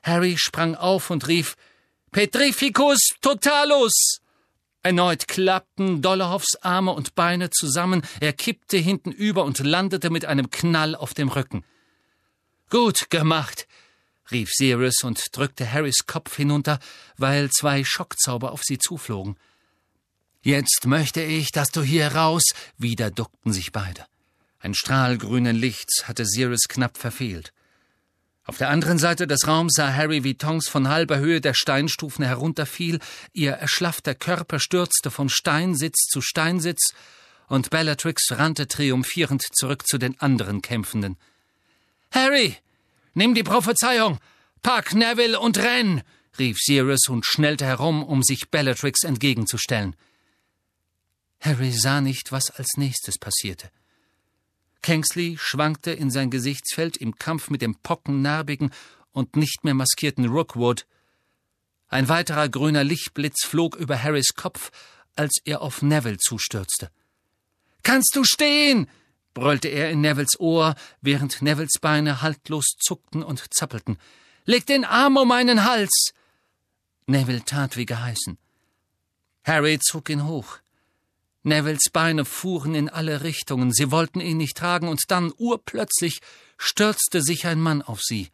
Harry sprang auf und rief: »Petrificus totalus!« Erneut klappten Dolohofs Arme und Beine zusammen, er kippte hinten über und landete mit einem Knall auf dem Rücken. »Gut gemacht«, rief Sirius und drückte Harrys Kopf hinunter, weil 2 Schockzauber auf sie zuflogen. »Jetzt möchte ich, dass du hier raus«, wieder duckten sich beide. Ein Strahl grünen Lichts hatte Sirius knapp verfehlt. Auf der anderen Seite des Raums sah Harry, wie Tonks von halber Höhe der Steinstufen herunterfiel, ihr erschlaffter Körper stürzte von Steinsitz zu Steinsitz, und Bellatrix rannte triumphierend zurück zu den anderen Kämpfenden. »Harry, nimm die Prophezeiung! Pack Neville und renn!« rief Sirius und schnellte herum, um sich Bellatrix entgegenzustellen. Harry sah nicht, was als nächstes passierte. Kingsley schwankte in sein Gesichtsfeld im Kampf mit dem pockennarbigen und nicht mehr maskierten Rookwood. Ein weiterer grüner Lichtblitz flog über Harrys Kopf, als er auf Neville zustürzte. »Kannst du stehen?« brüllte er in Nevilles Ohr, während Nevilles Beine haltlos zuckten und zappelten. »Leg den Arm um meinen Hals!« Neville tat wie geheißen. Harry zog ihn hoch. Nevilles Beine fuhren in alle Richtungen, sie wollten ihn nicht tragen, und dann, urplötzlich, stürzte sich ein Mann auf sie.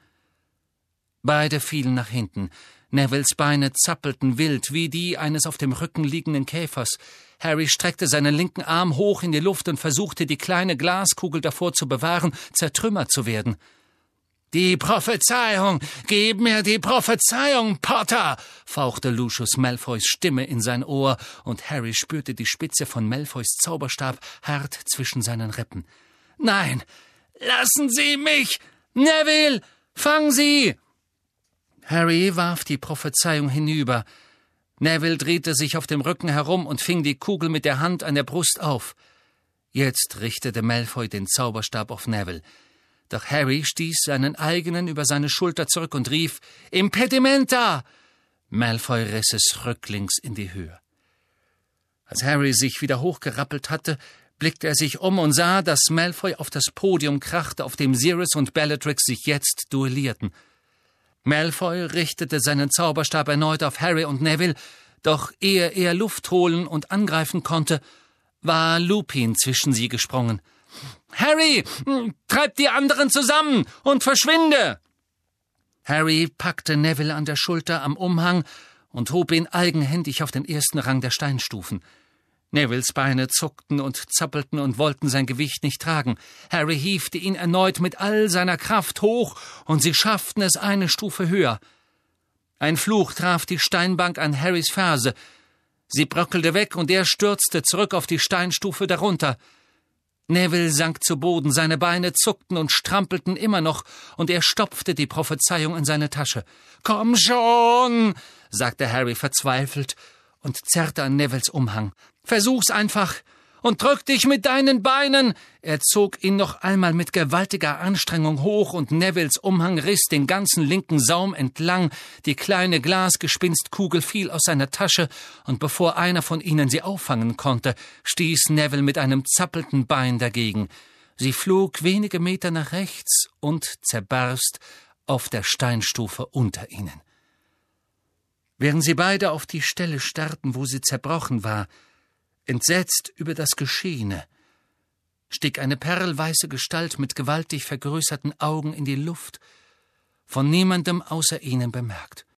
Beide fielen nach hinten. Nevilles Beine zappelten wild, wie die eines auf dem Rücken liegenden Käfers. Harry streckte seinen linken Arm hoch in die Luft und versuchte, die kleine Glaskugel davor zu bewahren, zertrümmert zu werden. »Die Prophezeiung! Gib mir die Prophezeiung, Potter!« fauchte Lucius Malfoys Stimme in sein Ohr, und Harry spürte die Spitze von Malfoys Zauberstab hart zwischen seinen Rippen. »Nein! Lassen Sie mich! Neville! Fang sie!« Harry warf die Prophezeiung hinüber. Neville drehte sich auf dem Rücken herum und fing die Kugel mit der Hand an der Brust auf. Jetzt richtete Malfoy den Zauberstab auf Neville. Doch Harry stieß seinen eigenen über seine Schulter zurück und rief: »Impedimenta!« Malfoy riss es rücklings in die Höhe. Als Harry sich wieder hochgerappelt hatte, blickte er sich um und sah, dass Malfoy auf das Podium krachte, auf dem Sirius und Bellatrix sich jetzt duellierten. Malfoy richtete seinen Zauberstab erneut auf Harry und Neville, doch ehe er Luft holen und angreifen konnte, war Lupin zwischen sie gesprungen. »Harry, treib die anderen zusammen und verschwinde!« Harry packte Neville an der Schulter am Umhang und hob ihn eigenhändig auf den ersten Rang der Steinstufen. Nevilles Beine zuckten und zappelten und wollten sein Gewicht nicht tragen. Harry hiefte ihn erneut mit all seiner Kraft hoch, und sie schafften es eine Stufe höher. Ein Fluch traf die Steinbank an Harrys Ferse. Sie bröckelte weg, und er stürzte zurück auf die Steinstufe darunter. Neville sank zu Boden, seine Beine zuckten und strampelten immer noch, und er stopfte die Prophezeiung in seine Tasche. »Komm schon«, sagte Harry verzweifelt und zerrte an Nevilles Umhang. »Versuch's einfach und drück dich mit deinen Beinen!« Er zog ihn noch einmal mit gewaltiger Anstrengung hoch, und Nevilles Umhang riss den ganzen linken Saum entlang. Die kleine Glasgespinstkugel fiel aus seiner Tasche, und bevor einer von ihnen sie auffangen konnte, stieß Neville mit einem zappelnden Bein dagegen. Sie flog wenige Meter nach rechts und zerbarst auf der Steinstufe unter ihnen. Während sie beide auf die Stelle starrten, wo sie zerbrochen war, entsetzt über das Geschehene, stieg eine perlweiße Gestalt mit gewaltig vergrößerten Augen in die Luft, von niemandem außer ihnen bemerkt.